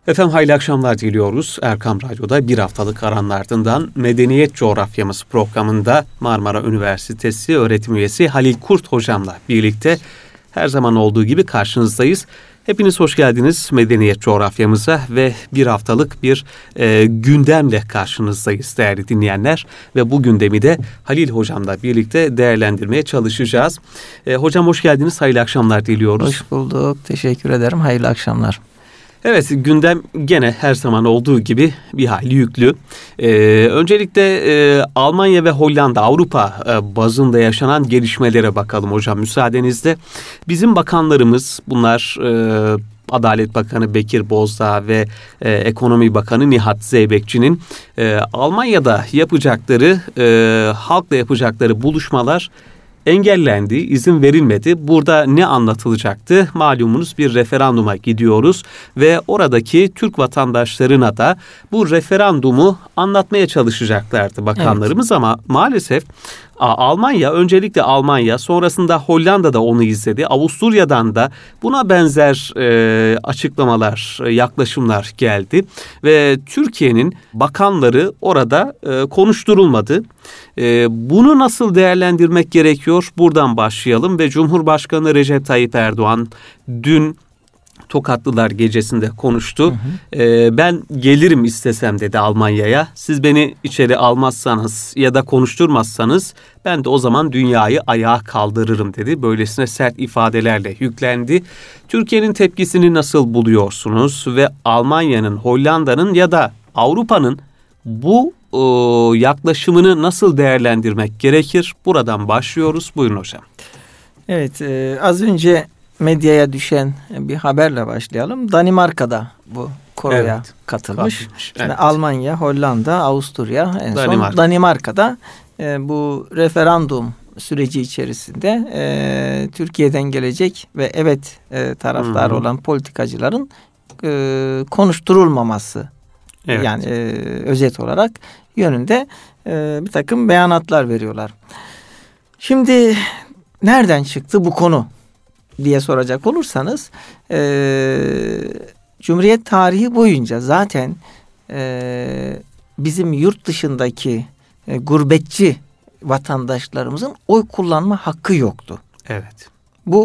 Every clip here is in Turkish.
Efendim hayırlı akşamlar diliyoruz. Erkam Radyo'da bir haftalık aranın ardından Medeniyet Coğrafyamız programında Marmara Üniversitesi öğretim üyesi Halil Kurt hocamla birlikte her zaman olduğu gibi karşınızdayız. Hepiniz hoş geldiniz Medeniyet Coğrafyamıza ve bir haftalık bir gündemle karşınızdayız değerli dinleyenler. Ve bu gündemi de Halil hocamla birlikte değerlendirmeye çalışacağız. Hocam hoş geldiniz, hayırlı akşamlar diliyoruz. Hoş bulduk, teşekkür ederim, hayırlı akşamlar. Evet, gündem gene her zaman olduğu gibi bir hayli yüklü. Öncelikle Almanya ve Hollanda, Avrupa bazında yaşanan gelişmelere bakalım hocam müsaadenizle. Bizim bakanlarımız bunlar Adalet Bakanı Bekir Bozdağ ve Ekonomi Bakanı Nihat Zeybekçi'nin Almanya'da yapacakları, halkla yapacakları buluşmalar engellendi, izin verilmedi. Burada ne anlatılacaktı? Malumunuz bir referanduma gidiyoruz ve oradaki Türk vatandaşlarına da bu referandumu anlatmaya çalışacaklardı bakanlarımız. Evet. Ama maalesef Almanya, öncelikle Almanya, sonrasında Hollanda da onu izledi. Avusturya'dan da buna benzer açıklamalar, yaklaşımlar geldi ve Türkiye'nin bakanları orada konuşturulmadı. Bunu nasıl değerlendirmek gerekiyor? Buradan başlayalım ve Cumhurbaşkanı Recep Tayyip Erdoğan dün Tokatlılar Gecesi'nde konuştu. Ben gelirim istesem dedi Almanya'ya. Siz beni içeri almazsanız ya da konuşturmazsanız ben de o zaman dünyayı ayağa kaldırırım dedi. Böylesine sert ifadelerle yüklendi. Türkiye'nin tepkisini nasıl buluyorsunuz? Ve Almanya'nın, Hollanda'nın ya da Avrupa'nın bu yaklaşımını nasıl değerlendirmek gerekir? Buradan başlıyoruz. Buyurun hocam. Evet, az önce medyaya düşen bir haberle başlayalım. Danimarka'da bu koroya katılmış. Evet. Almanya, Hollanda, Avusturya, en son Danimarka'da bu referandum süreci içerisinde Türkiye'den gelecek ve evet taraftarı olan politikacıların konuşturulmaması. Evet. Yani özet olarak yönünde bir takım beyanatlar veriyorlar. Şimdi nereden çıktı bu konu diye soracak olursanız Cumhuriyet tarihi boyunca zaten bizim yurt dışındaki gurbetçi vatandaşlarımızın oy kullanma hakkı yoktu. Evet. Bu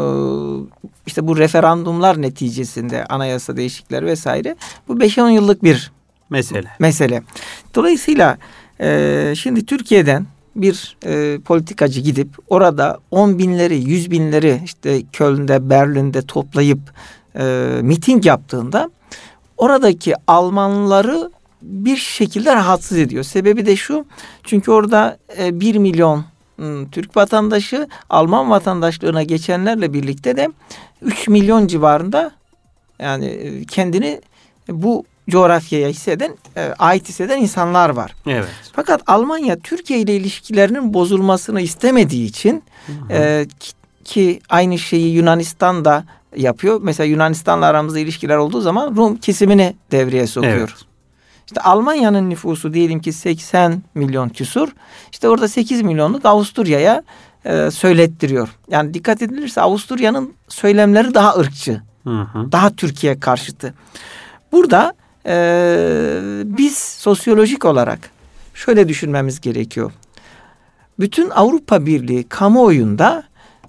işte bu referandumlar neticesinde anayasa değişiklikleri vesaire bu 5-10 yıllık bir mesele. Dolayısıyla şimdi Türkiye'den bir politikacı gidip orada 10 binleri, 100 binleri işte Köln'de, Berlin'de toplayıp miting yaptığında oradaki Almanları bir şekilde rahatsız ediyor. Sebebi de şu, çünkü orada 1 milyon Türk vatandaşı, Alman vatandaşlığına geçenlerle birlikte de 3 milyon civarında yani kendini bu coğrafyaya ait hisseden insanlar var. Evet. Fakat Almanya Türkiye ile ilişkilerinin bozulmasını istemediği için ki aynı şeyi Yunanistan da yapıyor. Mesela Yunanistan'la aramızda ilişkiler olduğu zaman Rum kesimini devreye sokuyor. Evet. İşte Almanya'nın nüfusu diyelim ki 80 milyon küsur. İşte orada 8 milyonluk Avusturya'ya söylettiriyor. Yani dikkat edilirse Avusturya'nın söylemleri daha ırkçı. Daha Türkiye karşıtı. Burada biz sosyolojik olarak şöyle düşünmemiz gerekiyor. Bütün Avrupa Birliği kamuoyunda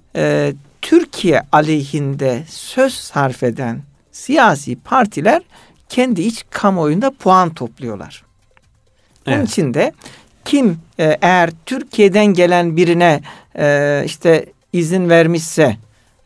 Türkiye aleyhinde söz sarf eden siyasi partiler kendi iç kamuoyunda puan topluyorlar. Evet. Bunun için de kim eğer Türkiye'den gelen birine işte izin vermişse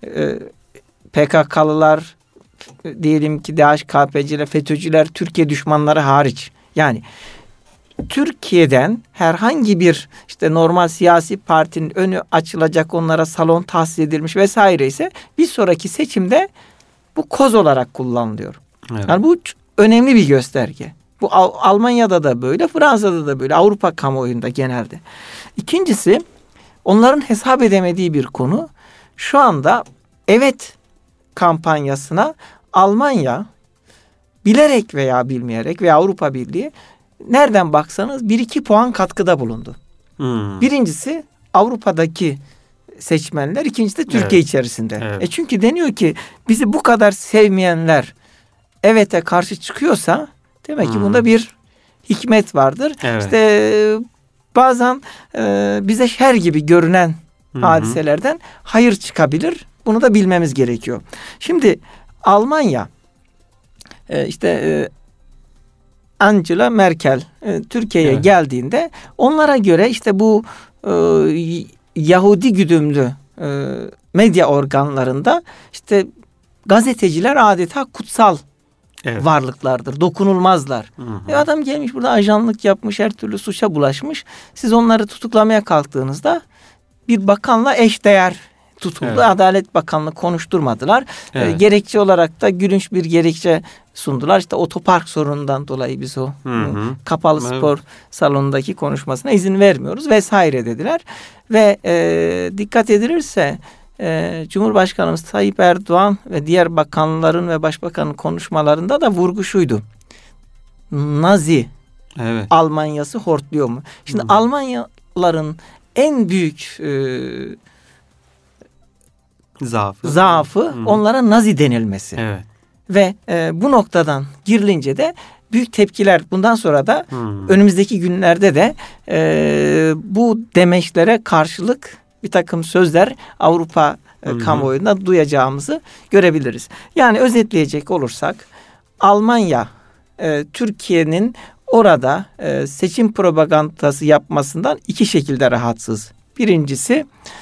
PKK'lılar diyelim ki DHKPC'ler, FETÖ'cüler, Türkiye düşmanları hariç. Yani Türkiye'den herhangi bir işte normal siyasi partinin önü açılacak, onlara salon tahsis edilmiş vesaire ise bir sonraki seçimde bu koz olarak kullanılıyor. Evet. Yani bu önemli bir gösterge. Bu Almanya'da da böyle, Fransa'da da böyle, Avrupa kamuoyunda genelde. İkincisi, onların hesap edemediği bir konu. Şu anda evet kampanyasına Almanya bilerek veya bilmeyerek veya Avrupa Birliği nereden baksanız 1-2 puan katkıda bulundu. Birincisi Avrupa'daki seçmenler, ikincisi de Türkiye içerisinde. Evet. Çünkü deniyor ki bizi bu kadar sevmeyenler evet'e karşı çıkıyorsa demek ki bunda bir hikmet vardır. Evet. İşte bazen bize şer gibi görünen hadiselerden hayır çıkabilir. Bunu da bilmemiz gerekiyor. Şimdi Almanya Angela Merkel Türkiye'ye geldiğinde onlara göre işte bu Yahudi güdümlü medya organlarında işte gazeteciler adeta kutsal varlıklardır. Dokunulmazlar. Adam gelmiş burada ajanlık yapmış, her türlü suça bulaşmış. Siz onları tutuklamaya kalktığınızda bir bakanla eşdeğer tutuldu. Adalet Bakanlığı konuşturmadılar. Gerekçe olarak da gülünç bir gerekçe sundular. İşte otopark sorunundan dolayı biz o kapalı spor salonundaki konuşmasına izin vermiyoruz vesaire dediler. Ve dikkat edilirse Cumhurbaşkanımız Tayyip Erdoğan ve diğer bakanların ve başbakanın konuşmalarında da vurgu şuydu. Nazi Almanyası hortluyor mu? Şimdi Almanyalıların en büyük zaafı onlara Nazi denilmesi. Evet. Ve bu noktadan girilince de büyük tepkiler bundan sonra da önümüzdeki günlerde de bu demeçlere karşılık bir takım sözler Avrupa kamuoyunda duyacağımızı görebiliriz. Yani özetleyecek olursak Almanya Türkiye'nin orada seçim propagandası yapmasından iki şekilde rahatsız. Birincisi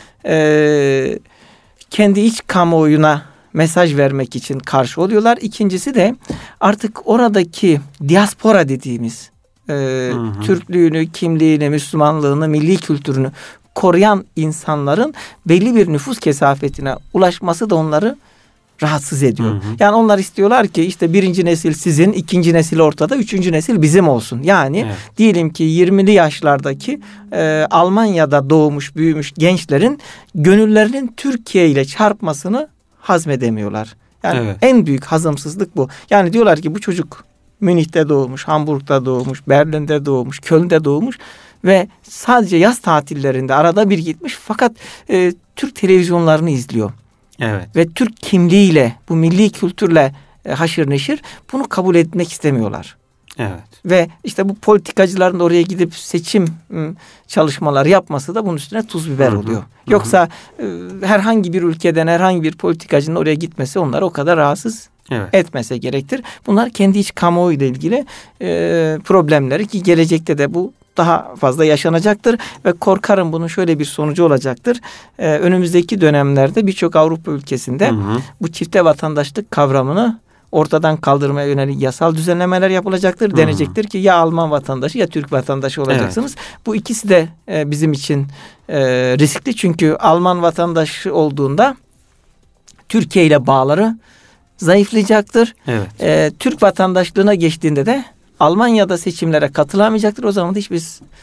kendi iç kamuoyuna mesaj vermek için karşı oluyorlar. İkincisi de artık oradaki diaspora dediğimiz Türklüğünü, kimliğini, Müslümanlığını, milli kültürünü koruyan insanların belli bir nüfus kesafetine ulaşması da onları rahatsız ediyor. Yani onlar istiyorlar ki işte birinci nesil sizin, ikinci nesil ortada, üçüncü nesil bizim olsun. Yani diyelim ki 20'li yaşlardaki Almanya'da doğmuş, büyümüş gençlerin gönüllerinin Türkiye ile çarpmasını hazmedemiyorlar. Yani en büyük hazımsızlık bu. Yani diyorlar ki bu çocuk Münih'te doğmuş, Hamburg'da doğmuş, Berlin'de doğmuş, Köln'de doğmuş ve sadece yaz tatillerinde arada bir gitmiş fakat Türk televizyonlarını izliyor. Ve Türk kimliğiyle, bu milli kültürle haşır neşir, bunu kabul etmek istemiyorlar. Ve işte bu politikacıların oraya gidip seçim çalışmaları yapması da bunun üstüne tuz biber oluyor. Yoksa herhangi bir ülkeden herhangi bir politikacının oraya gitmesi onları o kadar rahatsız etmese gerektir. Bunlar kendi iç kamuoyuyla ilgili problemleri ki gelecekte de bu daha fazla yaşanacaktır ve korkarım bunun şöyle bir sonucu olacaktır. Önümüzdeki dönemlerde birçok Avrupa ülkesinde bu çifte vatandaşlık kavramını ortadan kaldırmaya yönelik yasal düzenlemeler yapılacaktır. Denecektir ki ya Alman vatandaşı ya Türk vatandaşı olacaksınız. Bu ikisi de bizim için riskli. Çünkü Alman vatandaşı olduğunda Türkiye ile bağları zayıflayacaktır. Türk vatandaşlığına geçtiğinde de Almanya'da seçimlere katılamayacaktır. O zaman da hiçbir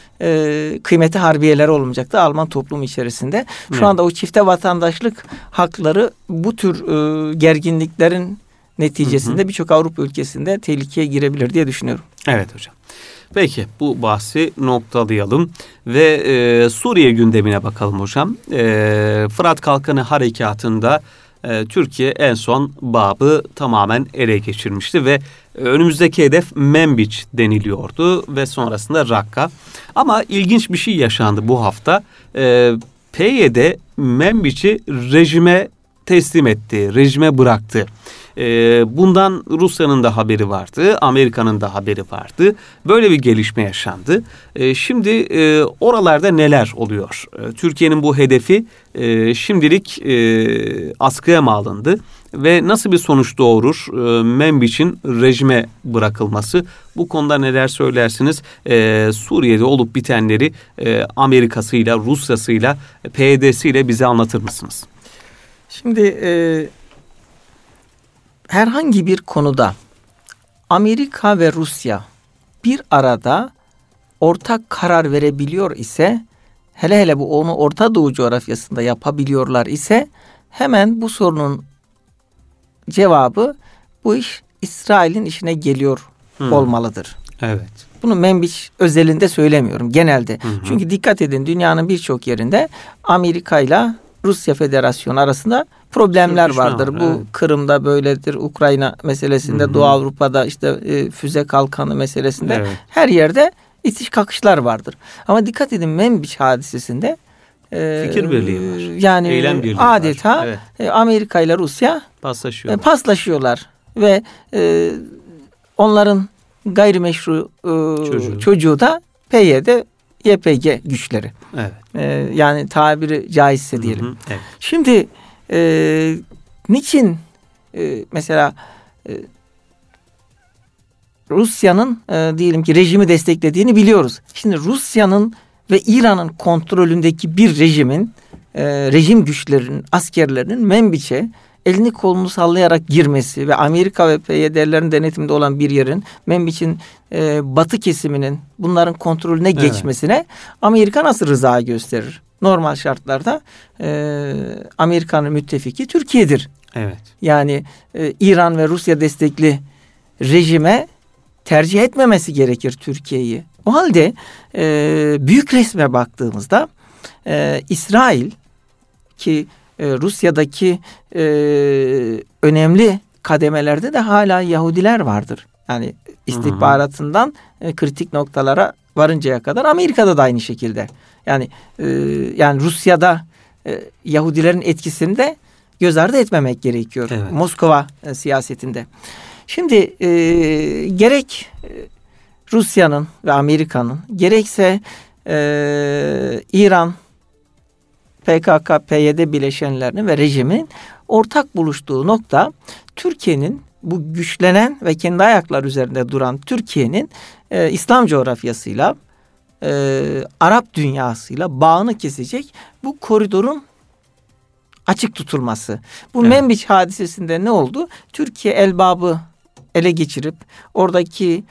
kıymeti harbiyeleri olmayacaktır Alman toplumu içerisinde. Şu anda o çifte vatandaşlık hakları bu tür gerginliklerin neticesinde birçok Avrupa ülkesinde tehlikeye girebilir diye düşünüyorum. Evet hocam. Peki bu bahsi noktalayalım ve Suriye gündemine bakalım hocam. Fırat Kalkanı Harekatı'nda Türkiye en son Bab'ı tamamen ele geçirmişti ve önümüzdeki hedef Menbiç deniliyordu ve sonrasında Rakka. Ama ilginç bir şey yaşandı bu hafta. PYD Menbiç'i rejime teslim etti, rejime bıraktı. Bundan Rusya'nın da haberi vardı, Amerika'nın da haberi vardı. Böyle bir gelişme yaşandı. Şimdi oralarda neler oluyor? Türkiye'nin bu hedefi şimdilik askıya mı alındı? Ve nasıl bir sonuç doğurur Menbiç'in rejime bırakılması? Bu konuda neler söylersiniz? Suriye'de olup bitenleri Amerika'sıyla, Rusya'sıyla, PYD'siyle bize anlatır mısınız? Şimdi herhangi bir konuda Amerika ve Rusya bir arada ortak karar verebiliyor ise, hele hele bu onu Orta Doğu coğrafyasında yapabiliyorlar ise hemen bu sorunun cevabı bu iş İsrail'in işine geliyor olmalıdır. Evet. Bunu Menbiç özelinde söylemiyorum, genelde. Çünkü dikkat edin, dünyanın birçok yerinde Amerika ile Rusya Federasyonu arasında problemler vardır. Var, bu evet. Kırım'da böyledir. Ukrayna meselesinde, Doğu Avrupa'da işte füze kalkanı meselesinde, Evet. her yerde itiş kakışlar vardır. Ama dikkat edin, Menbiç hadisesinde Fikir birliği var. Yani Eylem birliği adeta var. Evet. Amerika ile Rusya Paslaşıyorlar. paslaşıyorlar ve onların gayrimeşru çocuğu da PYD, YPG güçleri. Evet. Yani tabiri caizse diyelim. Hı hı, evet. Şimdi niçin mesela Rusya'nın diyelim ki rejimi desteklediğini biliyoruz. Şimdi Rusya'nın ve İran'ın kontrolündeki bir rejimin, rejim güçlerinin, askerlerinin Menbiç'e elini kolunu sallayarak girmesi ve Amerika ve PYD'lerin denetiminde olan bir yerin, Menbiç'in batı kesiminin bunların kontrolüne geçmesine Amerika nasıl rıza gösterir? Normal şartlarda Amerika'nın müttefiki Türkiye'dir. Evet. Yani İran ve Rusya destekli rejime tercih etmemesi gerekir Türkiye'yi. O halde büyük resme baktığımızda İsrail ki Rusya'daki önemli kademelerde de hala Yahudiler vardır. Yani istihbaratından kritik noktalara varıncaya kadar, Amerika'da da aynı şekilde. Yani Rusya'da Yahudilerin etkisini de göz ardı etmemek gerekiyor. Evet. Moskova siyasetinde. Şimdi gerek Rusya'nın ve Amerika'nın, gerekse İran, PKK, PYD bileşenlerinin ve rejimin ortak buluştuğu nokta, Türkiye'nin, bu güçlenen ve kendi ayakları üzerinde duran Türkiye'nin İslam coğrafyasıyla, Arap dünyasıyla bağını kesecek bu koridorun açık tutulması. Bu evet. Menbiç hadisesinde ne oldu? Türkiye Elbap'ı ele geçirip oradaki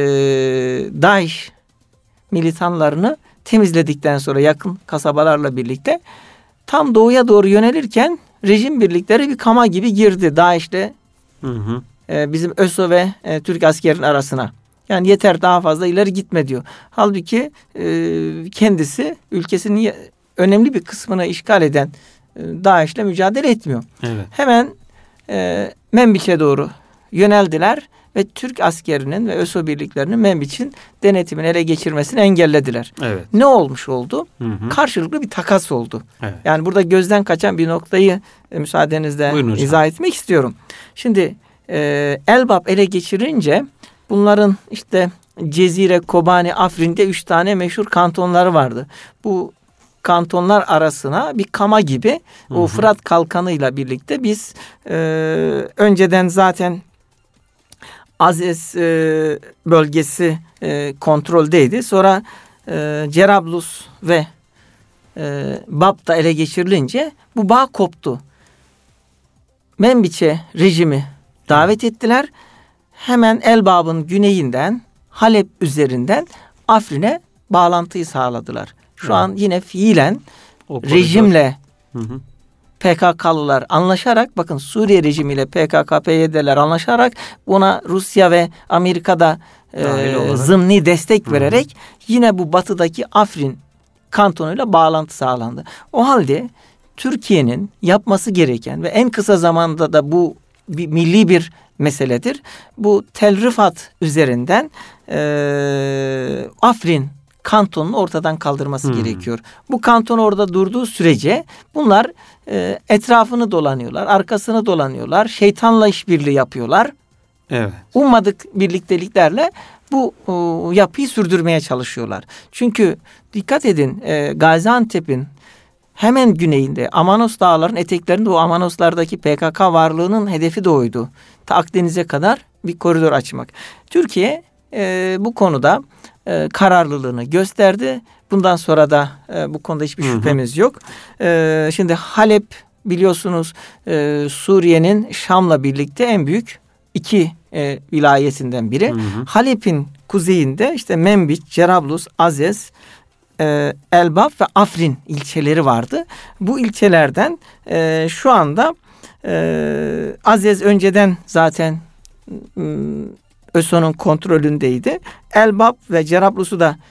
DAEŞ militanlarını temizledikten sonra yakın kasabalarla birlikte tam doğuya doğru yönelirken rejim birlikleri bir kama gibi girdi DAEŞ'le bizim ÖSO ve Türk askerinin arasına. Yani yeter, daha fazla ileri gitme diyor. Halbuki kendisi ülkesinin önemli bir kısmını işgal eden DAEŞ'le mücadele etmiyor. Evet. Hemen Menbiç'e doğru yöneldiler ve Türk askerinin ve ÖSO birliklerinin Menbiç'in denetimini ele geçirmesini engellediler. Evet. Ne olmuş oldu? Karşılıklı bir takas oldu. Evet. Yani burada gözden kaçan bir noktayı müsaadenizle izah etmek istiyorum. Şimdi Elbap ele geçirince bunların işte Cezire, Kobani, Afrin'de 3 tane meşhur kantonları vardı. Bu kantonlar arasına bir kama gibi o Fırat Kalkanı'yla birlikte biz önceden zaten Azez bölgesi kontroldeydi. Sonra Cerablus ve Bab da ele geçirilince bu bağ koptu. Menbiç'e rejimi davet ettiler. Hemen Elbap'ın güneyinden, Halep üzerinden Afrin'e bağlantıyı sağladılar. Şu an yine fiilen rejimle PKK'lılar anlaşarak, bakın Suriye rejimiyle PKK, PYD'ler anlaşarak buna Rusya ve Amerika'da zımni destek vererek yine bu batıdaki Afrin kantonuyla bağlantı sağlandı. O halde Türkiye'nin yapması gereken ve en kısa zamanda da bu milli bir meseledir. Bu Tel Rifat üzerinden Afrin kantonunu ortadan kaldırması gerekiyor. Bu kanton orada durduğu sürece bunlar etrafını dolanıyorlar, arkasını dolanıyorlar, şeytanla işbirliği yapıyorlar. Evet. Ummadık birlikteliklerle bu yapıyı sürdürmeye çalışıyorlar. Çünkü dikkat edin, Gaziantep'in hemen güneyinde Amanos dağlarının eteklerinde, o Amanoslardaki PKK varlığının hedefi de oydu. Ta Akdeniz'e kadar bir koridor açmak. Türkiye bu konuda kararlılığını gösterdi. Bundan sonra da bu konuda hiçbir şüphemiz yok. Şimdi Halep biliyorsunuz Suriye'nin Şam'la birlikte en büyük iki vilayetinden biri. Halep'in kuzeyinde işte Menbiç, Cerablus, Azez, Elbap ve Afrin ilçeleri vardı. Bu ilçelerden şu anda Azez önceden zaten ÖSO'nun kontrolündeydi. Elbap ve Cerablus'u da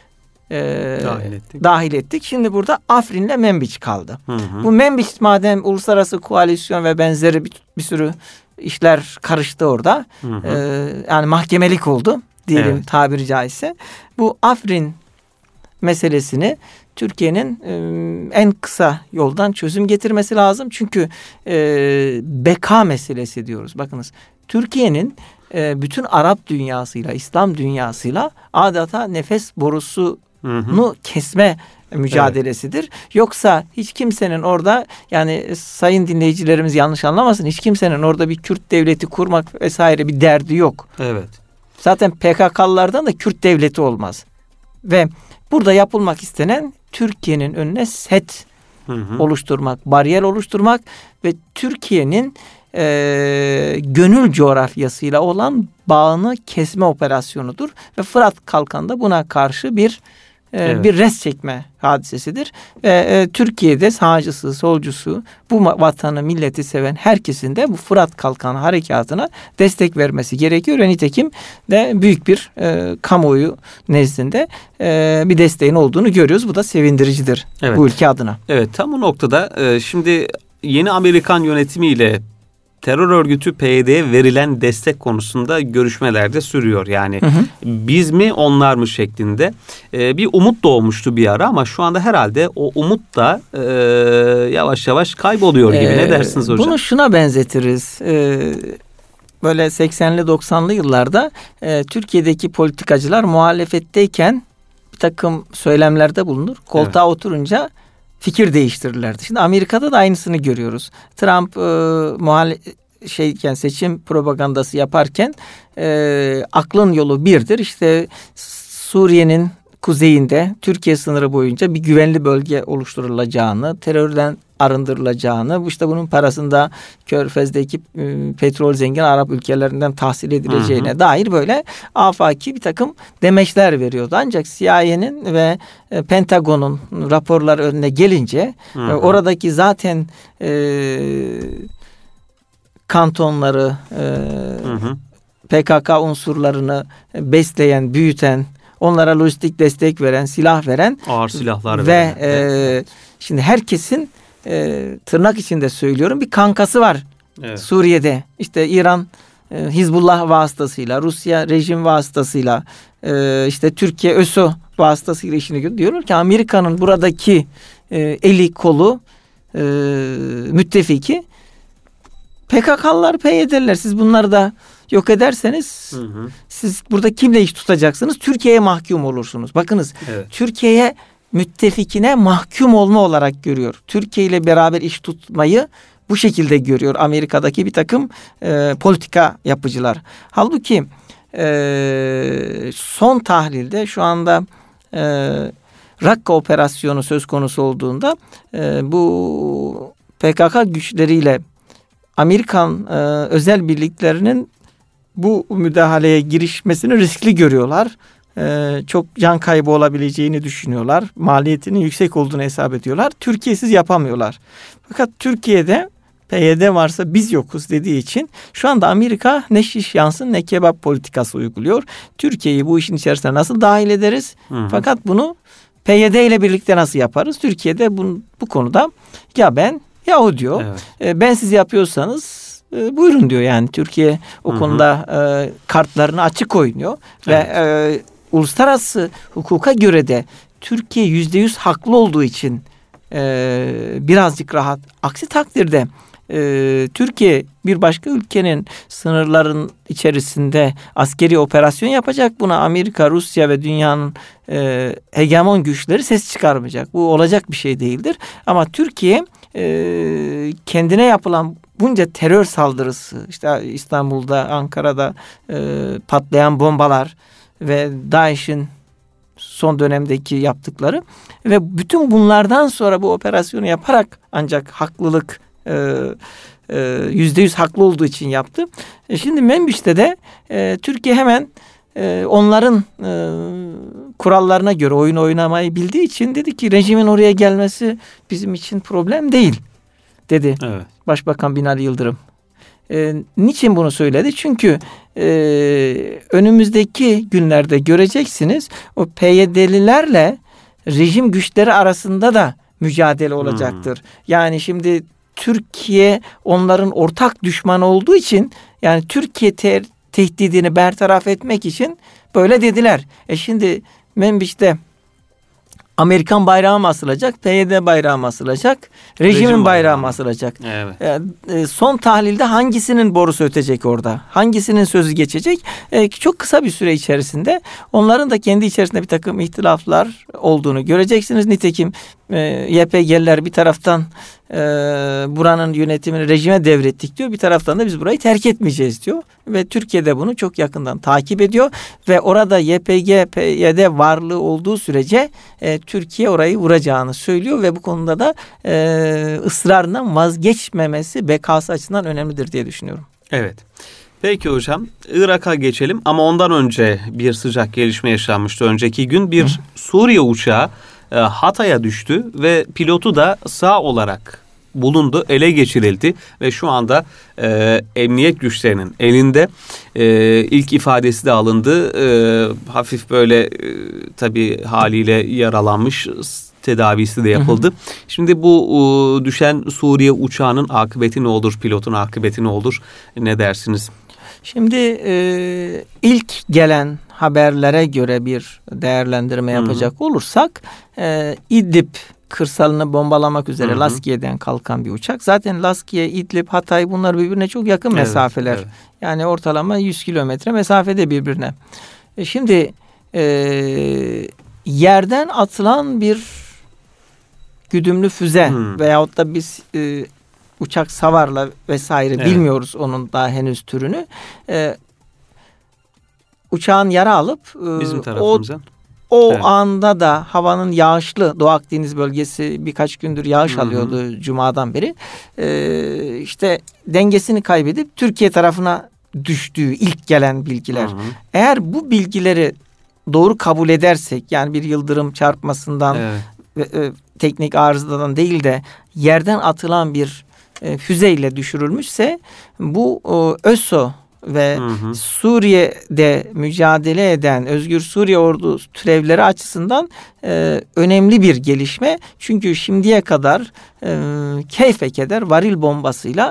dahil ettik. Şimdi burada Afrin'le Menbiç kaldı. Hı hı. Bu Menbiç madem uluslararası koalisyon ve benzeri bir sürü işler karıştı orada. Hı hı. Yani mahkemelik oldu diyelim, Evet. tabiri caizse. Bu Afrin meselesini Türkiye'nin en kısa yoldan çözüm getirmesi lazım. Çünkü beka meselesi diyoruz. Bakınız, Türkiye'nin bütün Arap dünyasıyla, İslam dünyasıyla adeta nefes borusunu kesme mücadelesidir. Evet. Yoksa hiç kimsenin orada, yani sayın dinleyicilerimiz yanlış anlamasın, hiç kimsenin orada bir Kürt devleti kurmak vesaire bir derdi yok. Evet. Zaten PKK'lılardan da Kürt devleti olmaz. Ve burada yapılmak istenen Türkiye'nin önüne set oluşturmak, bariyer oluşturmak ve Türkiye'nin gönül coğrafyasıyla olan bağını kesme operasyonudur. Ve Fırat Kalkanı buna karşı bir res çekme hadisesidir. Ve Türkiye'de sağcısı, solcusu, bu vatanı, milleti seven herkesin de bu Fırat Kalkanı harekatına destek vermesi gerekiyor. Ve nitekim de büyük bir kamuoyu nezdinde bir desteğin olduğunu görüyoruz. Bu da sevindiricidir bu ülke adına. Evet, tam bu noktada şimdi yeni Amerikan yönetimiyle terör örgütü PYD'ye verilen destek konusunda görüşmeler de sürüyor. Yani biz mi onlar mı şeklinde bir umut doğmuştu bir ara, ama şu anda herhalde o umut da yavaş yavaş kayboluyor gibi. Ne dersiniz hocam? Bunu şuna benzetiriz. Böyle 80'li 90'lı yıllarda Türkiye'deki politikacılar muhalefetteyken bir takım söylemlerde bulunur. Koltuğa oturunca fikir değiştirirlerdi. Şimdi Amerika'da da aynısını görüyoruz. Trump seçim propagandası yaparken aklın yolu birdir. İşte Suriye'nin kuzeyinde Türkiye sınırı boyunca bir güvenli bölge oluşturulacağını, terörden arındırılacağını, işte bunun parasında Körfez'deki petrol zengin Arap ülkelerinden tahsil edileceğine dair böyle afaki bir takım demeçler veriyordu. Ancak CIA'nin ve Pentagon'un raporları önüne gelince oradaki zaten kantonları, PKK unsurlarını besleyen, büyüten, onlara lojistik destek veren, silah veren, ağır silahlar ve şimdi herkesin tırnak içinde söylüyorum bir kankası var Suriye'de. İşte İran Hizbullah vasıtasıyla, Rusya rejim vasıtasıyla, işte Türkiye ÖSO vasıtasıyla işini görüyor. Diyorlar ki Amerika'nın buradaki eli kolu müttefiki PKK'lılar, PYD'liler. Siz bunları da yok ederseniz siz burada kimle iş tutacaksınız? Türkiye'ye mahkum olursunuz. Bakınız, Türkiye'ye müttefikine mahkum olma olarak görüyor. Türkiye ile beraber iş tutmayı bu şekilde görüyor Amerika'daki bir takım politika yapıcılar. Halbuki son tahlilde şu anda Rakka operasyonu söz konusu olduğunda bu PKK güçleriyle Amerikan özel birliklerinin bu müdahaleye girişmesini riskli görüyorlar. Çok can kaybı olabileceğini düşünüyorlar. Maliyetinin yüksek olduğunu hesap ediyorlar. Türkiye'siz yapamıyorlar. Fakat Türkiye'de PYD varsa biz yokuz dediği için şu anda Amerika ne şiş yansın ne kebap politikası uyguluyor. Türkiye'yi bu işin içerisine nasıl dahil ederiz? Fakat bunu PYD ile birlikte nasıl yaparız? Türkiye'de bu konuda ya ben ya o diyor. Ben siz yapıyorsanız buyurun diyor. Yani Türkiye o konuda kartlarını açık oynuyor. Ve uluslararası hukuka göre de Türkiye %100 haklı olduğu için birazcık rahat. Aksi takdirde Türkiye bir başka ülkenin sınırların içerisinde askeri operasyon yapacak. Buna Amerika, Rusya ve dünyanın hegemon güçleri ses çıkarmayacak. Bu olacak bir şey değildir. Ama Türkiye kendine yapılan bunca terör saldırısı, işte İstanbul'da, Ankara'da patlayan bombalar ve DAEŞ'in son dönemdeki yaptıkları ve bütün bunlardan sonra bu operasyonu yaparak ancak haklılık %100 haklı olduğu için yaptı. Şimdi Menbiş'te de Türkiye hemen onların kurallarına göre oyun oynamayı bildiği için dedi ki rejimin oraya gelmesi bizim için problem değil dedi. Başbakan Binali Yıldırım. Niçin bunu söyledi? Çünkü önümüzdeki günlerde göreceksiniz o PYD'lilerle rejim güçleri arasında da mücadele olacaktır. Yani şimdi Türkiye onların ortak düşmanı olduğu için, yani Türkiye tehdidini bertaraf etmek için böyle dediler. Şimdi Menbiş'te Amerikan bayrağı mı asılacak, PYD bayrağı mı asılacak, rejimin bayrağı mı asılacak? Evet. Son tahlilde hangisinin borusu ötecek orada? Hangisinin sözü geçecek? Çok kısa bir süre içerisinde onların da kendi içerisinde bir takım ihtilaflar olduğunu göreceksiniz. Nitekim YPG'liler bir taraftan buranın yönetimini rejime devrettik diyor. Bir taraftan da biz burayı terk etmeyeceğiz diyor. Ve Türkiye'de bunu çok yakından takip ediyor. Ve orada YPG, PYD varlığı olduğu sürece Türkiye orayı vuracağını söylüyor. Ve bu konuda da ısrarından vazgeçmemesi bekası açısından önemlidir diye düşünüyorum. Evet. Peki hocam, Irak'a geçelim ama ondan önce bir sıcak gelişme yaşanmıştı. Önceki gün bir Suriye uçağı Hatay'a düştü ve pilotu da sağ olarak bulundu, ele geçirildi ve şu anda emniyet güçlerinin elinde. İlk ifadesi de alındı. Hafif böyle tabii haliyle yaralanmış, tedavisi de yapıldı. Şimdi bu düşen Suriye uçağının akıbeti ne olur? Pilotun akıbeti ne olur? Ne dersiniz? Şimdi ilk gelen haberlere göre bir değerlendirme yapacak olursak İdlib kırsalını bombalamak üzere Laskiye'den kalkan bir uçak. Zaten Laskiye, İdlib, Hatay bunlar birbirine çok yakın mesafeler. Evet. Yani ortalama 100 kilometre mesafede birbirine. Şimdi yerden atılan bir güdümlü füze veyahut da biz uçak savarla vesaire bilmiyoruz onun daha henüz türünü. Uçağın yara alıp bizim tarafımıza. O anda da havanın yağışlı, Doğu Akdeniz bölgesi birkaç gündür yağış alıyordu Cuma'dan beri. İşte dengesini kaybedip Türkiye tarafına düştüğü ilk gelen bilgiler. Eğer bu bilgileri doğru kabul edersek, yani bir yıldırım çarpmasından teknik arızadan değil de yerden atılan bir füzeyle düşürülmüşse bu ÖSO ve Suriye'de mücadele eden Özgür Suriye Ordu türevleri açısından önemli bir gelişme. Çünkü şimdiye kadar keyfe keder varil bombasıyla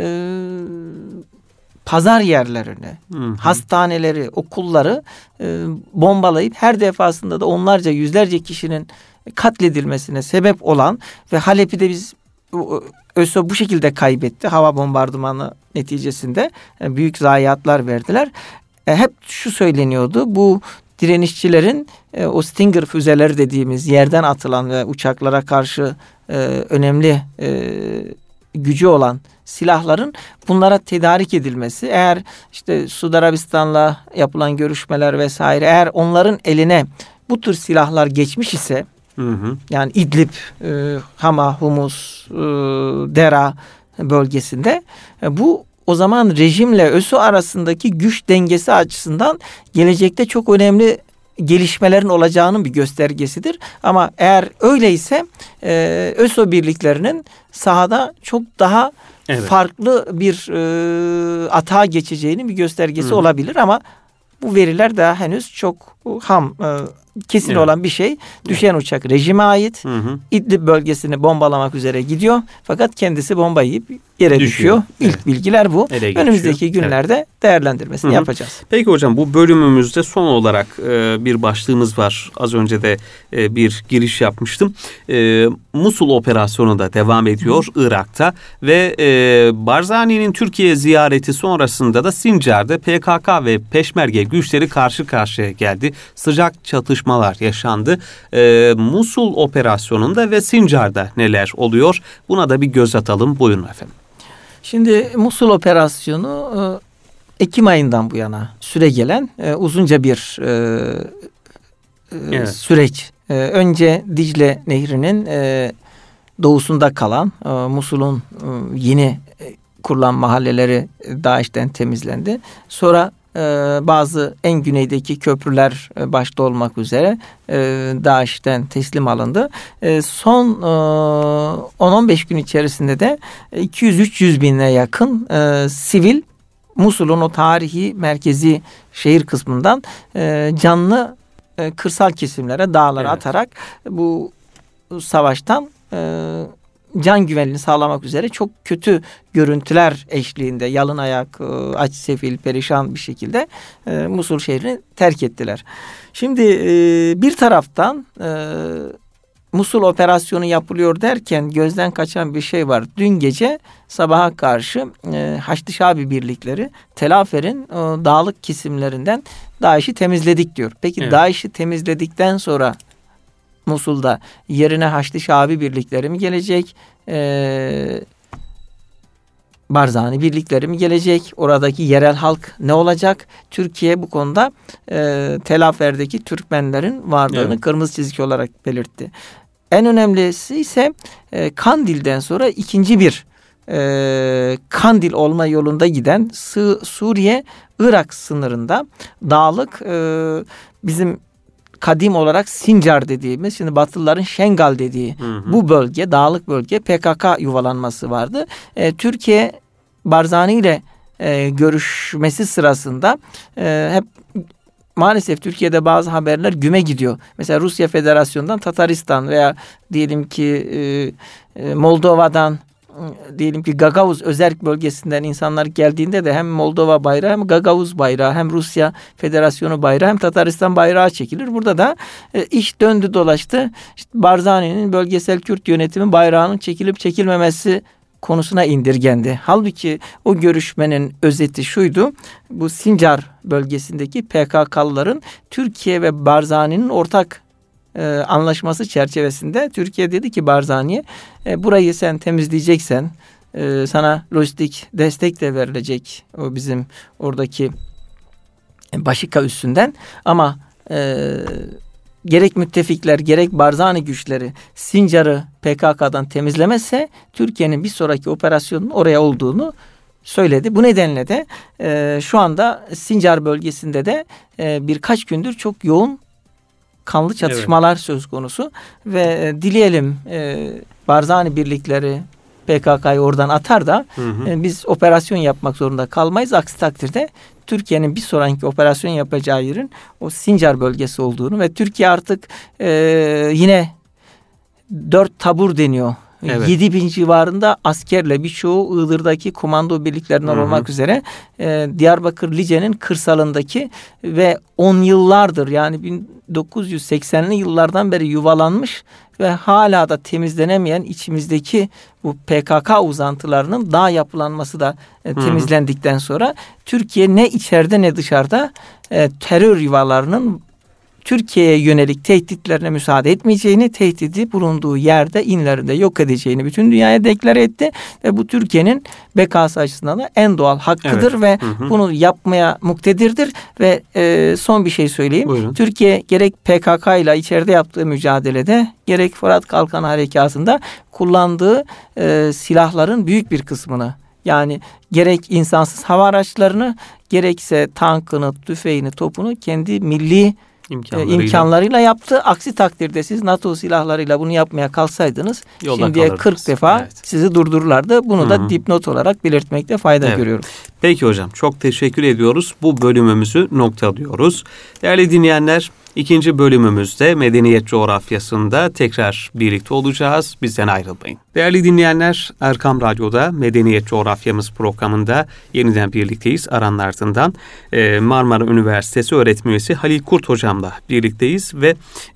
pazar yerlerini, hastaneleri, okulları bombalayıp her defasında da onlarca, yüzlerce kişinin katledilmesine sebep olan ve Halep'i de biz ÖSO bu şekilde kaybetti. Hava bombardımanı neticesinde büyük zayiatlar verdiler. Hep şu söyleniyordu. Bu direnişçilerin o Stinger füzeleri dediğimiz yerden atılan ve uçaklara karşı önemli gücü olan silahların bunlara tedarik edilmesi, eğer işte Suudi Arabistan'la yapılan görüşmeler vesaire, eğer onların eline bu tür silahlar geçmiş ise, yani İdlib, Hama, Humus, Dera bölgesinde bu o zaman rejimle ÖSO arasındaki güç dengesi açısından gelecekte çok önemli gelişmelerin olacağının bir göstergesidir. Ama eğer öyleyse ÖSO birliklerinin sahada çok daha farklı bir atağa geçeceğinin bir göstergesi olabilir ama bu veriler daha henüz çok ham, kesin olan bir şey. Düşen uçak rejime ait. İdlib bölgesini bombalamak üzere gidiyor. Fakat kendisi bomba yiyip yere düşüyor. İlk bilgiler bu. Önümüzdeki günlerde değerlendirmesini yapacağız. Peki hocam, bu bölümümüzde son olarak bir başlığımız var. Az önce de bir giriş yapmıştım. Musul operasyonu da devam ediyor Irak'ta ve Barzani'nin Türkiye ziyareti sonrasında da Sincar'da PKK ve Peşmerge güçleri karşı karşıya geldi. Sıcak çatışmalar yaşandı. Musul operasyonunda ve Sincar'da neler oluyor? Buna da bir göz atalım. Buyurun efendim. Şimdi Musul operasyonu Ekim ayından bu yana süregelen uzunca bir süreç. Önce Dicle Nehri'nin doğusunda kalan Musul'un yeni kurulan mahalleleri DAEŞ'ten temizlendi. Sonra bazı en güneydeki köprüler başta olmak üzere DAEŞ'ten teslim alındı. Son 10-15 gün içerisinde de 200-300 bine yakın sivil Musul'un o tarihi merkezi şehir kısmından canlı kırsal kesimlere, dağlara atarak bu savaştan can güvenliğini sağlamak üzere çok kötü görüntüler eşliğinde yalın ayak, aç, sefil, perişan bir şekilde Musul şehrini terk ettiler. Şimdi bir taraftan Musul operasyonu yapılıyor derken gözden kaçan bir şey var. Dün gece sabaha karşı Haçlı Şabi birlikleri Tel Afer'in dağlık kesimlerinden DAEŞ'i temizledik diyor. Peki DAEŞ'i temizledikten sonra Musul'da yerine Haçlı Şabi birlikleri mi gelecek? Barzani birlikleri mi gelecek? Oradaki yerel halk ne olacak? Türkiye bu konuda Tel Afer'deki Türkmenlerin varlığını kırmızı çizgi olarak belirtti. En önemlisi ise Kandil'den sonra ikinci bir Kandil olma yolunda giden Suriye-Irak sınırında dağlık bizim kadim olarak Sincar dediğimiz, şimdi Batılıların Şengal dediği bu bölge, dağlık bölge PKK yuvalanması vardı. Türkiye Barzani ile görüşmesi sırasında hep maalesef Türkiye'de bazı haberler güme gidiyor. Mesela Rusya Federasyonu'ndan Tataristan veya diyelim ki Moldova'dan, diyelim ki Gagavuz özerk bölgesinden insanlar geldiğinde de hem Moldova bayrağı hem Gagavuz bayrağı hem Rusya Federasyonu bayrağı hem Tataristan bayrağı çekilir. Burada da iş döndü dolaştı. İşte Barzani'nin bölgesel Kürt yönetimi bayrağının çekilip çekilmemesi konusuna indirgendi. Halbuki o görüşmenin özeti şuydu: bu Sincar bölgesindeki PKK'lıların Türkiye ve Barzani'nin ortak anlaşması çerçevesinde Türkiye dedi ki Barzani'ye, burayı sen temizleyeceksen sana lojistik destek de verilecek, o bizim oradaki Başika üssünden, ama gerek müttefikler gerek Barzani güçleri Sincar'ı PKK'dan temizlemezse Türkiye'nin bir sonraki operasyonun oraya olduğunu söyledi. Bu nedenle de şu anda Sincar bölgesinde de birkaç gündür çok yoğun kanlı çatışmalar söz konusu ve dileyelim Barzani birlikleri PKK'yı oradan atar da biz operasyon yapmak zorunda kalmayız. Aksi takdirde Türkiye'nin bir sonraki operasyon yapacağı yerin o Sincar bölgesi olduğunu ve Türkiye artık yine 4 tabur deniyor. 7.000 civarında askerle, birçoğu Iğdır'daki komando birliklerinden olmak üzere Diyarbakır Lice'nin kırsalındaki ve 10 yıllardır, yani 1980'li yıllardan beri yuvalanmış ve hala da temizlenemeyen içimizdeki bu PKK uzantılarının dağ yapılanması da temizlendikten sonra Türkiye ne içeride ne dışarıda terör yuvalarının Türkiye'ye yönelik tehditlerine müsaade etmeyeceğini, tehdidi bulunduğu yerde, inlerinde yok edeceğini bütün dünyaya deklare etti ve bu Türkiye'nin bekası açısından da en doğal hakkıdır ve bunu yapmaya muktedirdir ve son bir şey söyleyeyim. Buyurun. Türkiye gerek PKK ile içeride yaptığı mücadelede gerek Fırat Kalkanı Harekatı'nda kullandığı silahların büyük bir kısmını, yani gerek insansız hava araçlarını gerekse tankını, tüfeğini, topunu kendi milli imkanlarıyla yaptı. Aksi takdirde siz NATO silahlarıyla bunu yapmaya kalsaydınız şimdiye 40 defa sizi durdururlardı. Bunu da dipnot olarak belirtmekte fayda görüyorum. Peki hocam, çok teşekkür ediyoruz. Bu bölümümüzü noktalıyoruz. Değerli dinleyenler, İkinci bölümümüzde medeniyet coğrafyasında tekrar birlikte olacağız. Bizden ayrılmayın. Değerli dinleyenler, Erkam Radyo'da Medeniyet Coğrafyamız programında yeniden birlikteyiz. Aranın ardından Marmara Üniversitesi öğretim üyesi Halil Kurt hocamla birlikteyiz ve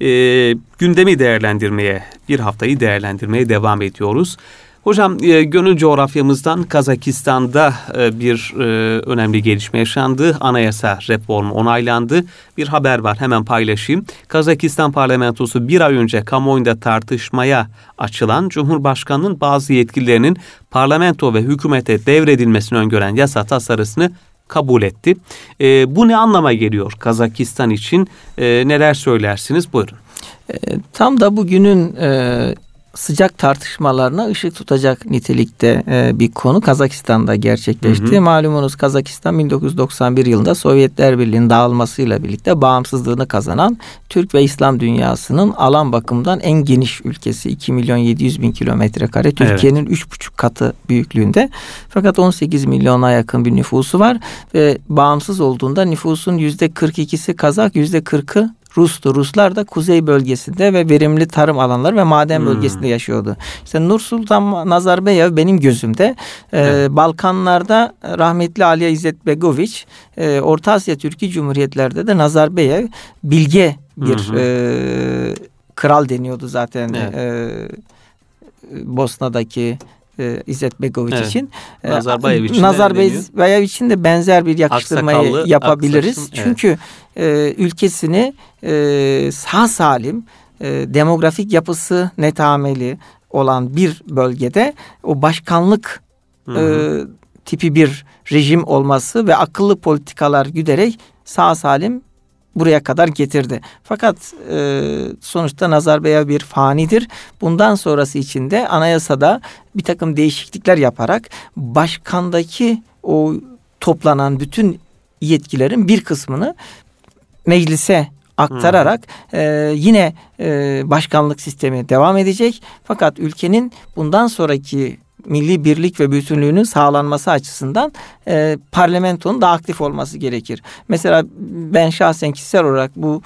gündemi değerlendirmeye, bir haftayı değerlendirmeye devam ediyoruz. Hocam, gönül coğrafyamızdan Kazakistan'da bir önemli gelişme yaşandı. Anayasa reformu onaylandı. Bir haber var, hemen paylaşayım. Kazakistan parlamentosu bir ay önce kamuoyunda tartışmaya açılan Cumhurbaşkanı'nın bazı yetkilerinin parlamento ve hükümete devredilmesini öngören yasa tasarısını kabul etti. Bu ne anlama geliyor Kazakistan için? Neler söylersiniz? Buyurun. Tam da bugünün sıcak tartışmalarına ışık tutacak nitelikte bir konu Kazakistan'da gerçekleşti. Malumunuz Kazakistan 1991 yılında Sovyetler Birliği'nin dağılmasıyla birlikte bağımsızlığını kazanan Türk ve İslam dünyasının alan bakımından en geniş ülkesi. 2.700.000 kilometrekare. Türkiye'nin 3,5 katı büyüklüğünde. Fakat 18 milyona yakın bir nüfusu var ve bağımsız olduğunda nüfusun %42'si Kazak, %40'ı Rus'tu. Ruslar da kuzey bölgesinde ve verimli tarım alanları ve maden bölgesinde yaşıyordu. İşte Nursultan Nazarbayev benim gözümde Balkanlarda rahmetli Aliya İzzet Begoviç, Orta Asya Türkiye Cumhuriyetlerde de Nazarbayev bilge bir kral deniyordu zaten Bosna'daki İzzet Begoviç için. Nazarbayev için de benzer bir yakıştırmayı yapabiliriz. Aksaçın, çünkü ülkesini sağ salim, demografik yapısı netameli olan bir bölgede o başkanlık tipi bir rejim olması ve akıllı politikalar güderek sağ salim buraya kadar getirdi. Fakat sonuçta Nazarbayev bir fanidir. Bundan sonrası için de anayasada bir takım değişiklikler yaparak başkandaki o toplanan bütün yetkilerin bir kısmını meclise aktararak yine başkanlık sistemi devam edecek. Fakat ülkenin bundan sonraki milli birlik ve bütünlüğünün sağlanması açısından parlamentonun daha aktif olması gerekir. Mesela ben şahsen kişisel olarak bu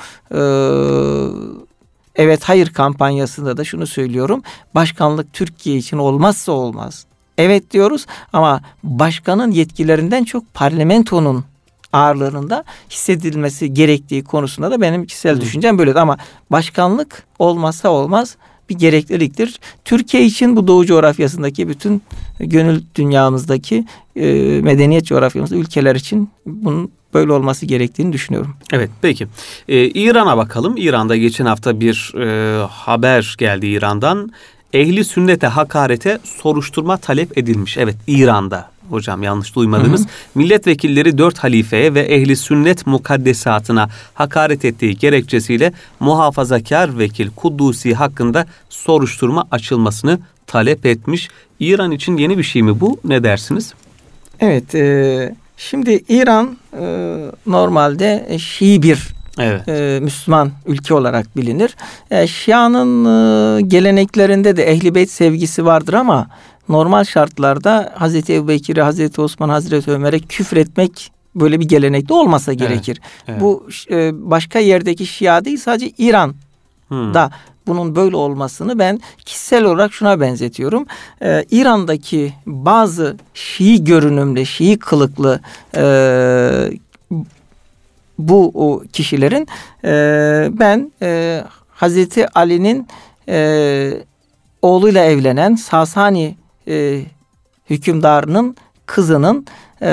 evet hayır kampanyasında da şunu söylüyorum. Başkanlık Türkiye için olmazsa olmaz. Evet diyoruz ama başkanın yetkilerinden çok parlamentonun ağırlığında hissedilmesi gerektiği konusunda da benim kişisel düşüncem böyledir. Ama başkanlık olmazsa olmaz bir gerekliliktir. Türkiye için bu Doğu coğrafyasındaki bütün gönül dünyamızdaki medeniyet coğrafyamızda ülkeler için bunun böyle olması gerektiğini düşünüyorum. Evet, peki. İran'a bakalım. İran'da geçen hafta bir haber geldi İran'dan. Ehli sünnete hakarete soruşturma talep edilmiş. Evet, İran'da. Hocam yanlış duymadınız. Milletvekilleri 4 halifeye ve ehli sünnet mukaddesatına hakaret ettiği gerekçesiyle muhafazakar vekil Kuddusi hakkında soruşturma açılmasını talep etmiş. İran için yeni bir şey mi bu? Ne dersiniz? Evet. Şimdi İran normalde Şii bir Müslüman ülke olarak bilinir. Şia'nın geleneklerinde de Ehl-i Beyt sevgisi vardır ama normal şartlarda Hazreti Ebubekir'e, Hazreti Osman, Hazreti Ömer'e küfretmek böyle bir gelenekte olmasa gerekir. Evet. Bu başka yerdeki Şia değil, sadece İran'da bunun böyle olmasını ben kişisel olarak şuna benzetiyorum. İran'daki bazı Şii görünümlü, Şii kılıklı bu kişilerin ben Hazreti Ali'nin oğluyla evlenen Sasani hükümdarının kızının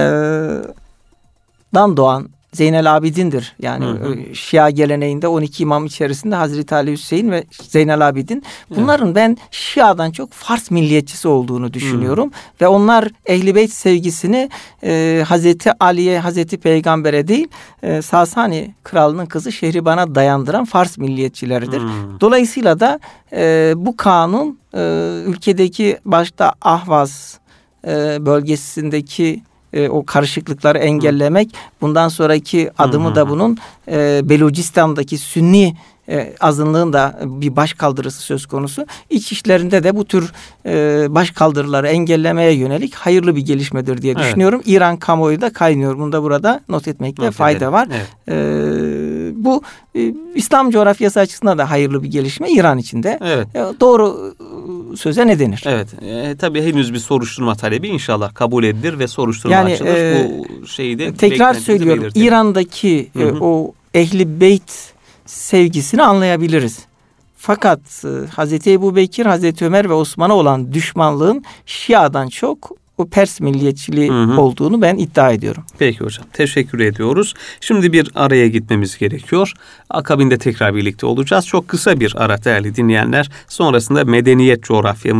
dan doğan Zeynel Abidin'dir. Yani Şia geleneğinde 12 imam içerisinde Hazreti Ali, Hüseyin ve Zeynel Abidin. Bunların ben Şia'dan çok Fars milliyetçisi olduğunu düşünüyorum. Ve onlar Ehl-i Beyt sevgisini Hazreti Ali'ye, Hazreti Peygamber'e değil Sasani kralının kızı Şehriban'a dayandıran Fars milliyetçileridir. Dolayısıyla da bu kanun ülkedeki başta Ahvaz bölgesindeki o karışıklıkları engellemek, bundan sonraki adımı da bunun Belucistan'daki Sünni azınlığın da bir başkaldırısı söz konusu. İç işlerinde de bu tür başkaldırıları engellemeye yönelik hayırlı bir gelişmedir diye düşünüyorum. İran kamuoyu da kaynıyor. Bunu da burada not etmekte fayda var. Bu İslam coğrafyası açısından da hayırlı bir gelişme İran için de. Doğru söze ne denir? Evet. Tabii henüz bir soruşturma talebi inşallah kabul edilir ve soruşturma açılır. Bu şeyi de tekrar söylüyorum. İran'daki o Ehl-i Beyt sevgisini anlayabiliriz. Fakat Hazreti Ebubekir, Hazreti Ömer ve Osman'a olan düşmanlığın Şia'dan çok o Pers milliyetçiliği olduğunu ben iddia ediyorum. Peki hocam. Teşekkür ediyoruz. Şimdi bir araya gitmemiz gerekiyor. Akabinde tekrar birlikte olacağız. Çok kısa bir ara değerli dinleyenler. Sonrasında medeniyet coğrafyamıza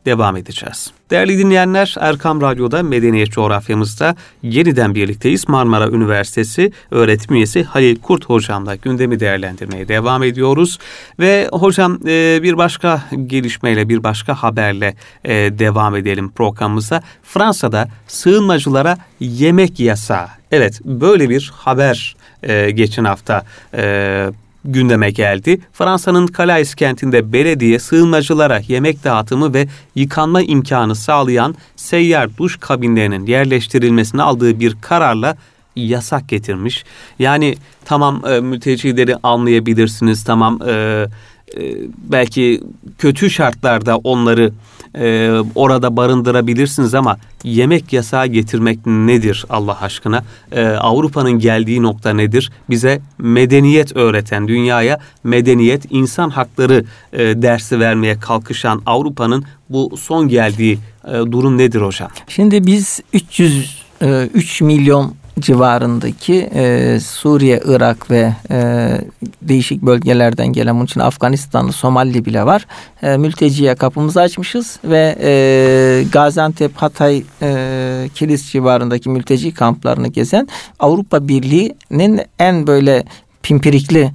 devam edeceğiz. Değerli dinleyenler, Erkam Radyo'da Medeniyet Coğrafyamızda yeniden birlikteyiz. Marmara Üniversitesi öğretim üyesi Halil Kurt hocamla gündemi değerlendirmeye devam ediyoruz. Ve hocam bir başka gelişmeyle, bir başka haberle devam edelim programımıza. Fransa'da sığınmacılara yemek yasağı. Evet, böyle bir haber geçen hafta gündeme geldi. Fransa'nın Calais kentinde belediye sığınmacılara yemek dağıtımı ve yıkanma imkanı sağlayan seyyar duş kabinlerinin yerleştirilmesini aldığı bir kararla yasak getirmiş. Yani tamam, mültecileri anlayabilirsiniz, tamam belki kötü şartlarda onları orada barındırabilirsiniz ama yemek yasağı getirmek nedir Allah aşkına? Avrupa'nın geldiği nokta nedir? Bize medeniyet öğreten, dünyaya medeniyet, insan hakları dersi vermeye kalkışan Avrupa'nın bu son geldiği durum nedir hocam? Şimdi biz 3 milyon civarındaki Suriye, Irak ve değişik bölgelerden gelen, bunun için Afganistanlı, Somali bile var. Mülteciye kapımızı açmışız ve Gaziantep, Hatay, Kilis civarındaki mülteci kamplarını gezen Avrupa Birliği'nin en böyle pimpirikli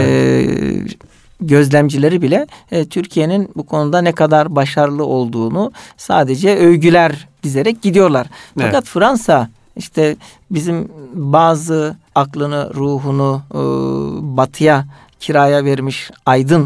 gözlemcileri bile Türkiye'nin bu konuda ne kadar başarılı olduğunu sadece övgüler dizerek gidiyorlar. Fakat Fransa işte bizim bazı aklını, ruhunu batıya kiraya vermiş aydın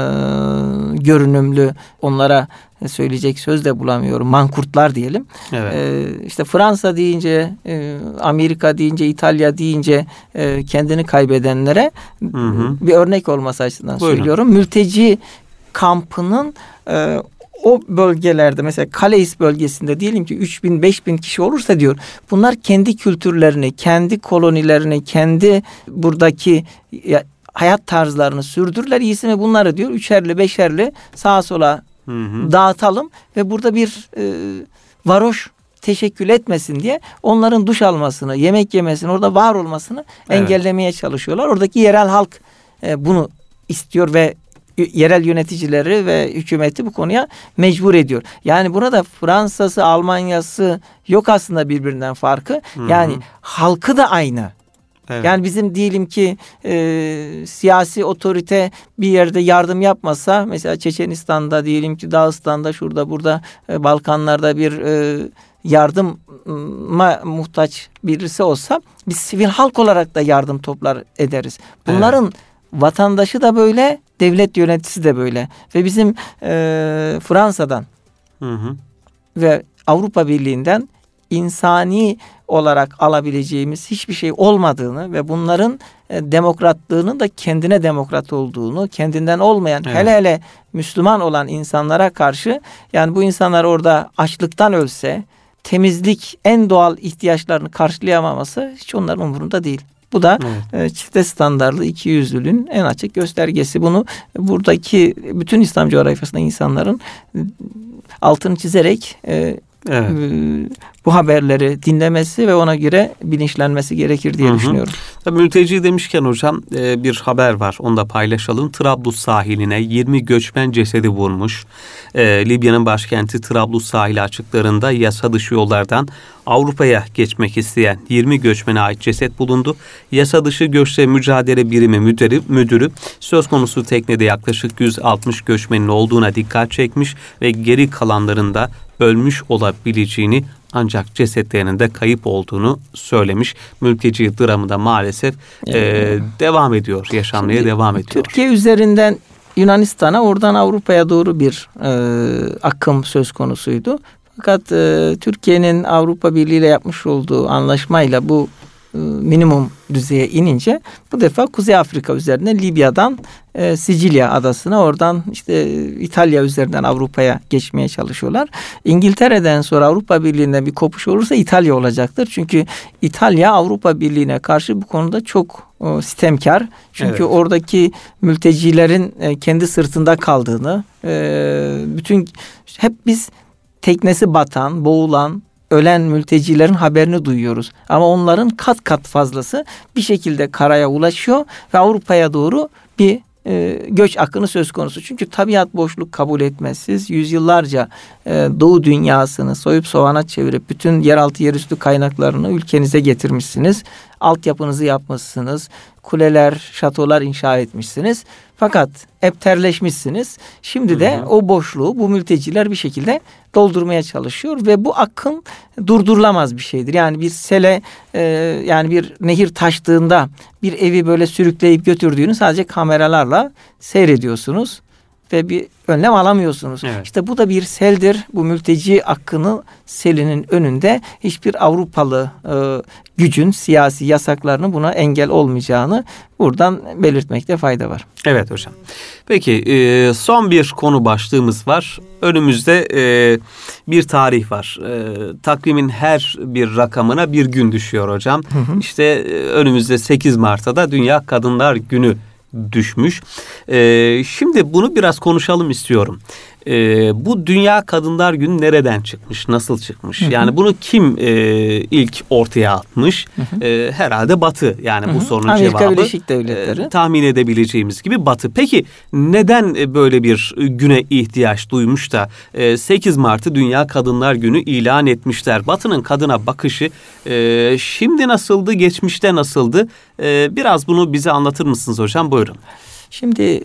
görünümlü, onlara söyleyecek söz de bulamıyorum, mankurtlar diyelim. Evet. İşte Fransa deyince, Amerika deyince, İtalya deyince kendini kaybedenlere bir örnek olması açısından söylüyorum. Mülteci kampının o bölgelerde, mesela Calais bölgesinde diyelim ki 3.000-5.000 kişi olursa diyor, bunlar kendi kültürlerini, kendi kolonilerini, kendi buradaki hayat tarzlarını sürdürürler. İyisi mi bunları diyor 3'erli 5'erli sağa sola dağıtalım ve burada bir varoş teşekkül etmesin diye onların duş almasını, yemek yemesini, orada var olmasını engellemeye çalışıyorlar. Oradaki yerel halk bunu istiyor ve yerel yöneticileri ve hükümeti bu konuya mecbur ediyor. Yani burada Fransa'sı, Almanya'sı yok aslında birbirinden farkı. Yani halkı da aynı. Evet. Yani bizim diyelim ki siyasi otorite bir yerde yardım yapmasa, mesela Çeçenistan'da, diyelim ki Dağıstan'da, şurada burada Balkanlar'da bir yardıma muhtaç birisi olsa biz sivil halk olarak da yardım toplar ederiz. Bunların vatandaşı da böyle, devlet yöneticisi de böyle. Ve bizim Fransa'dan ve Avrupa Birliği'nden insani olarak alabileceğimiz hiçbir şey olmadığını ve bunların demokratlığının da kendine demokrat olduğunu, kendinden olmayan, hele hele Müslüman olan insanlara karşı, yani bu insanlar orada açlıktan ölse, temizlik, en doğal ihtiyaçlarını karşılayamaması hiç onların umurunda değil. Bu da çifte standartlı ikiyüzlülüğün en açık göstergesi. Bunu buradaki bütün İslam coğrafyasında insanların altını çizerek bu haberleri dinlemesi ve ona göre bilinçlenmesi gerekir diye düşünüyorum. Mülteci demişken hocam bir haber var, onu da paylaşalım. Trablus sahiline 20 göçmen cesedi vurmuş. Libya'nın başkenti Trablus sahili açıklarında yasa dışı yollardan Avrupa'ya geçmek isteyen 20 göçmene ait ceset bulundu. Yasa dışı göçle mücadele birimi müdürü söz konusu teknede yaklaşık 160 göçmenin olduğuna dikkat çekmiş ve geri kalanların da ölmüş olabileceğini, ancak cesetlerinin de kayıp olduğunu söylemiş. Mülteci dramı da maalesef devam ediyor, yaşanmaya devam ediyor. Türkiye üzerinden Yunanistan'a, oradan Avrupa'ya doğru bir akım söz konusuydu. Fakat Türkiye'nin Avrupa Birliği ile yapmış olduğu anlaşmayla bu minimum düzeye inince bu defa Kuzey Afrika üzerinden Libya'dan Sicilya adasına, oradan işte İtalya üzerinden Avrupa'ya geçmeye çalışıyorlar. İngiltere'den sonra Avrupa Birliği'nden bir kopuş olursa İtalya olacaktır. Çünkü İtalya Avrupa Birliği'ne karşı bu konuda çok sitemkar. Çünkü oradaki mültecilerin kendi sırtında kaldığını, hep biz teknesi batan, boğulan, ölen mültecilerin haberini duyuyoruz. Ama onların kat kat fazlası bir şekilde karaya ulaşıyor ve Avrupa'ya doğru bir göç akını söz konusu. Çünkü tabiat boşluk kabul etmez. Siz yüzyıllarca Doğu dünyasını soyup soğana çevirip bütün yeraltı yerüstü kaynaklarını ülkenize getirmişsiniz. Altyapınızı yapmışsınız. Kuleler, şatolar inşa etmişsiniz. Fakat ebterleşmişsiniz. Şimdi de o boşluğu bu mülteciler bir şekilde doldurmaya çalışıyor ve bu akım durdurulamaz bir şeydir. Yani bir sele, yani bir nehir taştığında bir evi böyle sürükleyip götürdüğünü sadece kameralarla seyrediyorsunuz ve bir önlem alamıyorsunuz. Evet. İşte bu da bir seldir. Bu mülteci akını selinin önünde hiçbir Avrupalı gücün siyasi yasaklarının buna engel olmayacağını buradan belirtmekte fayda var. Evet hocam. Peki son bir konu başlığımız var. Önümüzde bir tarih var. Takvimin her bir rakamına bir gün düşüyor hocam. İşte önümüzde 8 Mart'ta da Dünya Kadınlar Günü düşmüş. Şimdi bunu biraz konuşalım istiyorum. Bu Dünya Kadınlar Günü nereden çıkmış? Nasıl çıkmış? Yani bunu kim ilk ortaya atmış? Herhalde Batı. Yani bu sorunun Amerika cevabı Birleşik Devletleri. Tahmin edebileceğimiz gibi Batı. Peki neden böyle bir güne ihtiyaç duymuş da 8 Mart'ı Dünya Kadınlar Günü ilan etmişler? Batı'nın kadına bakışı şimdi nasıldı? Geçmişte nasıldı? Biraz bunu bize anlatır mısınız hocam? Buyurun. Şimdi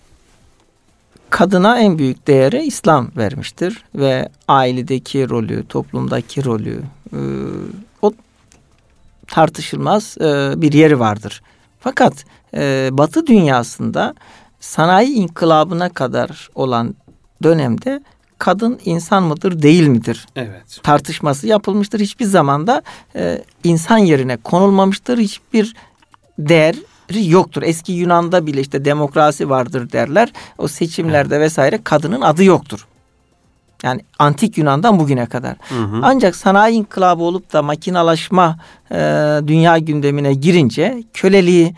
kadına en büyük değeri İslam vermiştir ve ailedeki rolü, toplumdaki rolü o tartışılmaz bir yeri vardır. Fakat Batı dünyasında sanayi inkılabına kadar olan dönemde kadın insan mıdır, değil midir? Evet. Tartışması yapılmıştır. Hiçbir zamanda insan yerine konulmamıştır. Hiçbir değer yoktur. Eski Yunan'da bile işte demokrasi vardır derler. O seçimlerde vesaire kadının adı yoktur. Yani antik Yunan'dan bugüne kadar. Ancak sanayi inkılabı olup da makinalaşma dünya gündemine girince köleliği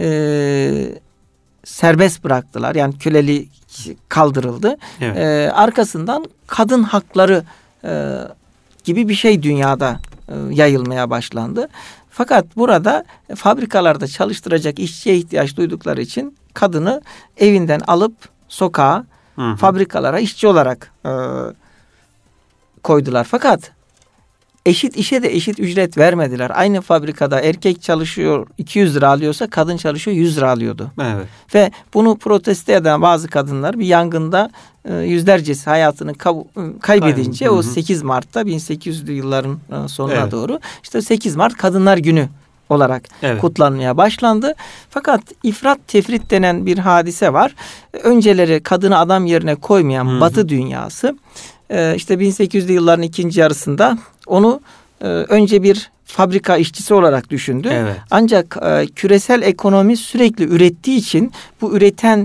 serbest bıraktılar. Yani köleliği kaldırıldı. Evet. Arkasından kadın hakları gibi bir şey dünyada yayılmaya başlandı. Fakat burada fabrikalarda çalıştıracak işçiye ihtiyaç duydukları için kadını evinden alıp sokağa, fabrikalara işçi olarak koydular. Fakat eşit işe de eşit ücret vermediler. Aynı fabrikada erkek çalışıyor 200 lira alıyorsa kadın çalışıyor 100 lira alıyordu. Evet. Ve bunu protesto eden bazı kadınlar bir yangında yüzlercesi hayatını kaybedince o 8 Mart'ta 1800'lü yılların sonuna doğru işte 8 Mart Kadınlar Günü olarak kutlanmaya başlandı. Fakat ifrat tefrit denen bir hadise var. Önceleri kadını adam yerine koymayan Batı dünyası işte 1800'lü yılların ikinci yarısında onu önce bir fabrika işçisi olarak düşündü. Evet. Ancak küresel ekonomi sürekli ürettiği için bu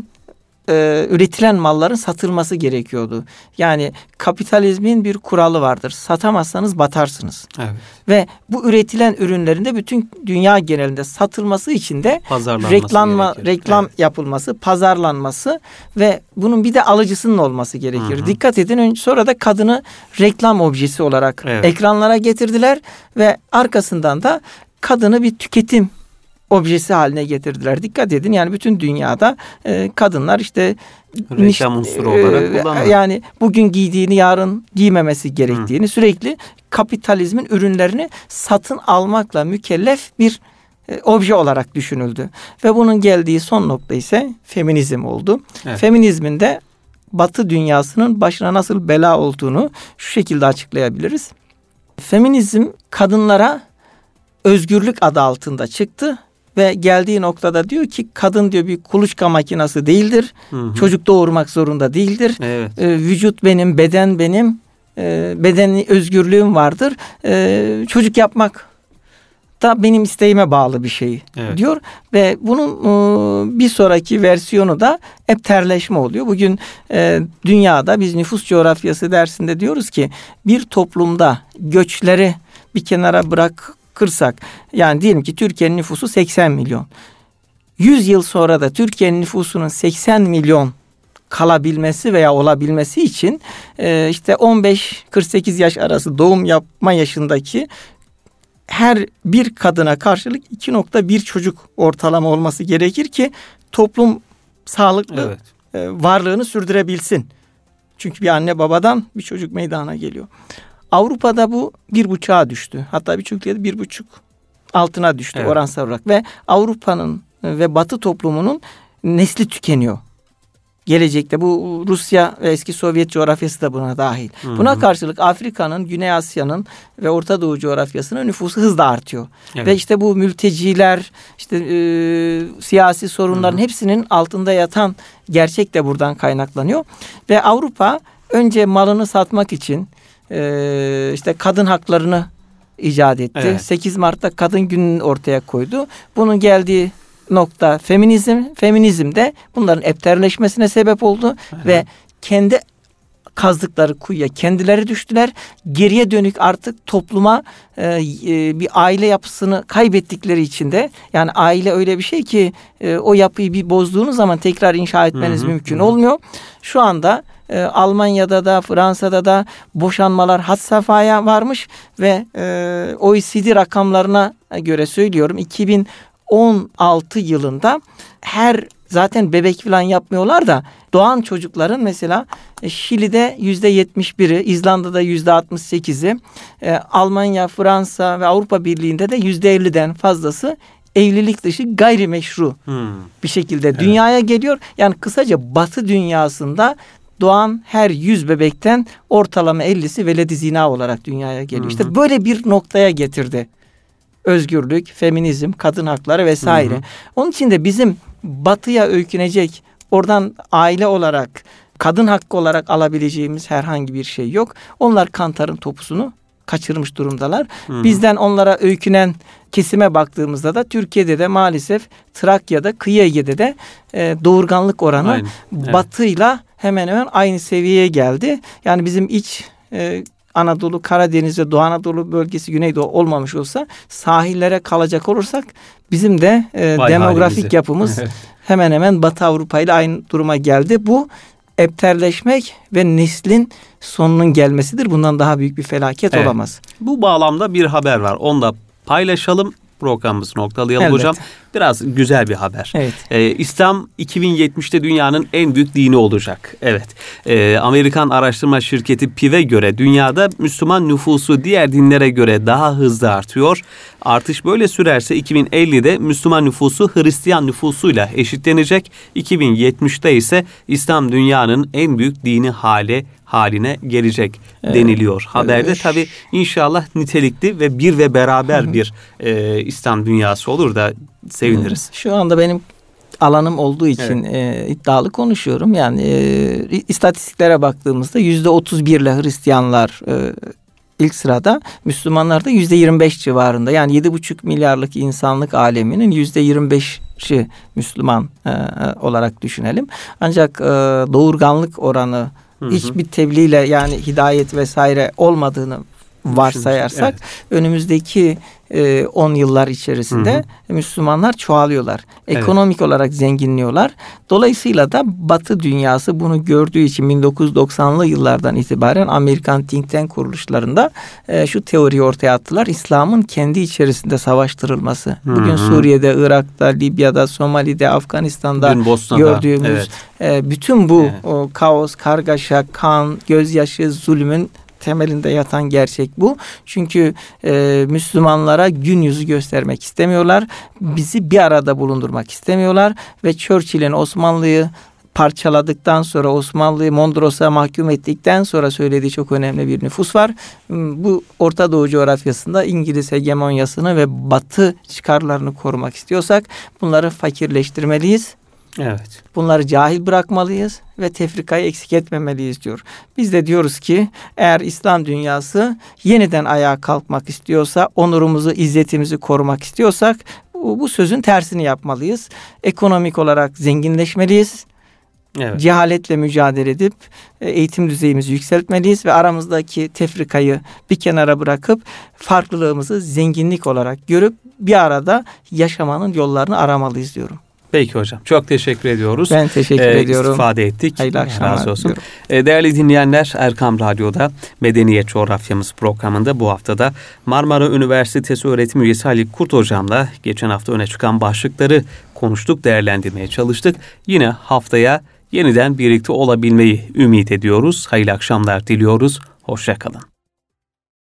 üretilen malların satılması gerekiyordu. Yani kapitalizmin bir kuralı vardır. Satamazsanız batarsınız. Evet. Ve bu üretilen ürünlerin de bütün dünya genelinde satılması için de reklam yapılması, pazarlanması ve bunun bir de alıcısının olması gerekir. Dikkat edin, sonra da kadını reklam objesi olarak ekranlara getirdiler ve arkasından da kadını bir tüketim objesi haline getirdiler. Dikkat edin, yani bütün dünyada kadınlar işte reklam unsuru olarak kullanılıyor. Yani bugün giydiğini yarın giymemesi gerektiğini, sürekli kapitalizmin ürünlerini satın almakla mükellef bir obje olarak düşünüldü. Ve bunun geldiği son nokta ise feminizm oldu. Evet. Feminizmin de Batı dünyasının başına nasıl bela olduğunu şu şekilde açıklayabiliriz. Feminizm kadınlara özgürlük adı altında çıktı. Ve geldiği noktada diyor ki kadın diyor bir kuluçka makinesi değildir. Çocuk doğurmak zorunda değildir. Evet. Vücut benim, beden benim. Bedeni özgürlüğüm vardır. Çocuk yapmak da benim isteğime bağlı bir şey diyor. Ve bunun bir sonraki versiyonu da ebterleşme oluyor. Bugün dünyada biz nüfus coğrafyası dersinde diyoruz ki bir toplumda göçleri bir kenara bırakırsak, yani diyelim ki Türkiye'nin nüfusu 80 milyon. 100 yıl sonra da Türkiye'nin nüfusunun 80 milyon kalabilmesi veya olabilmesi için işte 15-48 yaş arası doğum yapma yaşındaki her bir kadına karşılık 2.1 çocuk ortalama olması gerekir ki toplum sağlıklı varlığını sürdürebilsin. Çünkü bir anne babadan bir çocuk meydana geliyor. Avrupa'da bu 1,5'a düştü. Hatta birçok ülkede 1,5 altına düştü oransal olarak. Ve Avrupa'nın ve Batı toplumunun nesli tükeniyor. Gelecekte bu Rusya ve eski Sovyet coğrafyası da buna dahil. Buna karşılık Afrika'nın, Güney Asya'nın ve Orta Doğu coğrafyasının nüfusu hızla artıyor. Ve işte bu mülteciler, işte siyasi sorunların hepsinin altında yatan gerçek de buradan kaynaklanıyor. Ve Avrupa önce malını satmak için işte kadın haklarını icat etti. 8 Mart'ta Kadın Günü'nü ortaya koydu. Bunun geldiği nokta feminizm. Feminizm de bunların epterleşmesine sebep oldu ve kendi kazdıkları kuyuya kendileri düştüler. Geriye dönük artık topluma bir aile yapısını kaybettikleri için de, yani aile öyle bir şey ki o yapıyı bir bozduğunuz zaman tekrar inşa etmeniz mümkün olmuyor. Şu anda Almanya'da da Fransa'da da boşanmalar had safhaya varmış ve OECD rakamlarına göre söylüyorum 2016 yılında zaten bebek falan yapmıyorlar da doğan çocukların mesela Şili'de %71'i, İzlanda'da %68'i, Almanya, Fransa ve Avrupa Birliği'nde de %50'den fazlası evlilik dışı gayrimeşru bir şekilde dünyaya geliyor. Yani kısaca Batı dünyasında doğan her 100 bebekten ortalama 50'si veled-i zina olarak dünyaya geliyor. İşte böyle bir noktaya getirdi. Özgürlük, feminizm, kadın hakları vesaire. Onun için de bizim Batı'ya öykünecek, oradan aile olarak, kadın hakkı olarak alabileceğimiz herhangi bir şey yok. Onlar kantarın topusunu kaçırmış durumdalar. Bizden onlara öykünen kesime baktığımızda da Türkiye'de de maalesef Trakya'da, Kıyı Ege'de de doğurganlık oranı Batı'yla hemen hemen aynı seviyeye geldi. Yani bizim iç Anadolu, Karadeniz ve Doğu Anadolu bölgesi Güneydoğu olmamış olsa, sahillere kalacak olursak bizim de demografik yapımız hemen hemen Batı Avrupa ile aynı duruma geldi. Bu epterleşmek ve neslin sonunun gelmesidir. Bundan daha büyük bir felaket olamaz. Bu bağlamda bir haber var. Onu da paylaşalım. Programımızı noktalayalım hocam. Biraz güzel bir haber. İslam 2070'te dünyanın en büyük dini olacak. Amerikan araştırma şirketi Piv'e göre dünyada Müslüman nüfusu diğer dinlere göre daha hızlı artıyor. Artış böyle sürerse 2050'de Müslüman nüfusu Hristiyan nüfusuyla eşitlenecek. 2070'te ise İslam dünyanın en büyük dini haline gelecek deniliyor. Haberde tabii inşallah nitelikli ve bir ve beraber bir İslam dünyası olur da seviniriz. Şu anda benim alanım olduğu için iddialı konuşuyorum. Yani istatistiklere baktığımızda %31 ile Hristiyanlar ilk sırada, Müslümanlar da %25 civarında. Yani 7,5 milyarlık insanlık aleminin %25'i Müslüman olarak düşünelim. Ancak doğurganlık oranı hiçbir tebliğle, yani hidayet vesaire olmadığını varsayarsak önümüzdeki 10 yıllar içerisinde Müslümanlar çoğalıyorlar. Ekonomik olarak zenginliyorlar. Dolayısıyla da Batı dünyası bunu gördüğü için 1990'lı yıllardan itibaren Amerikan think tank kuruluşlarında şu teoriyi ortaya attılar. İslam'ın kendi içerisinde savaştırılması. Bugün Suriye'de, Irak'ta, Libya'da, Somali'de, Afganistan'da gördüğümüz bütün bu kaos, kargaşa, kan, gözyaşı, zulmün temelinde yatan gerçek bu. Çünkü Müslümanlara gün yüzü göstermek istemiyorlar. Bizi bir arada bulundurmak istemiyorlar. Ve Churchill'in Osmanlı'yı parçaladıktan sonra, Osmanlı'yı Mondros'a mahkum ettikten sonra söylediği çok önemli bir nüfus var. Bu Orta Doğu coğrafyasında İngiliz hegemonyasını ve Batı çıkarlarını korumak istiyorsak bunları fakirleştirmeliyiz. Bunları cahil bırakmalıyız ve tefrikayı eksik etmemeliyiz diyor. Biz de diyoruz ki eğer İslam dünyası yeniden ayağa kalkmak istiyorsa, onurumuzu, izzetimizi korumak istiyorsak bu sözün tersini yapmalıyız. Ekonomik olarak zenginleşmeliyiz. Cehaletle mücadele edip eğitim düzeyimizi yükseltmeliyiz ve aramızdaki tefrikayı bir kenara bırakıp farklılığımızı zenginlik olarak görüp bir arada yaşamanın yollarını aramalıyız diyorum. Peki hocam. Çok teşekkür ediyoruz. Ben teşekkür ediyorum. İstifade ettik. Hayırlı akşamlar. Razı olsun. Değerli dinleyenler, Erkam Radyo'da Medeniyet Coğrafyamız programında bu haftada Marmara Üniversitesi öğretim üyesi Ali Kurt hocamla geçen hafta öne çıkan başlıkları konuştuk, değerlendirmeye çalıştık. Yine haftaya yeniden birlikte olabilmeyi ümit ediyoruz. Hayırlı akşamlar diliyoruz. Hoşça kalın.